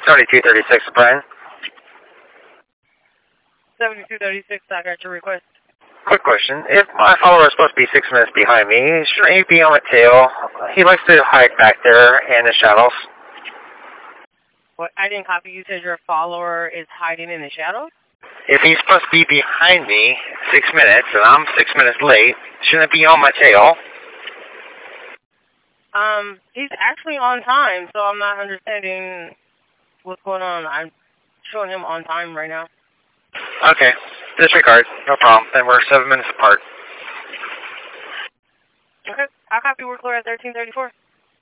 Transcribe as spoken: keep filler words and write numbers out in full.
seventy-two thirty-six, Brian. seventy-two thirty-six, I got your request. Quick question. If my follower is supposed to be six minutes behind me, shouldn't he be on my tail? He likes to hide back there in the shadows. What? I didn't copy. You said your follower is hiding in the shadows? If he's supposed to be behind me six minutes and I'm six minutes late, shouldn't it be on my tail? Um, he's actually on time, so I'm not understanding what's going on. I'm showing him on time right now. Okay. Disregard. No problem. Then we're seven minutes apart. Okay. I'll copy. We're clear at thirteen thirty-four.